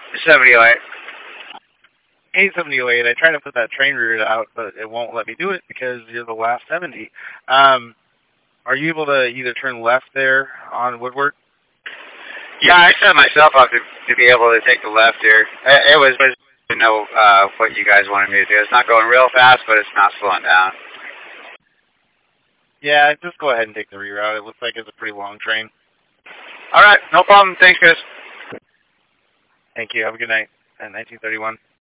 7008. 87008. I tried to put that train route out, but it won't let me do it because you're the last 70. Are you able to either turn left there on Woodward? Yeah, I set myself up to be able to take the left here. It was to know what you guys wanted me to do. It's not going real fast, but it's not slowing down. Yeah, just go ahead and take the reroute. It looks like it's a pretty long train. All right, no problem. Thanks, guys. Thank you. Have a good night. At 1931.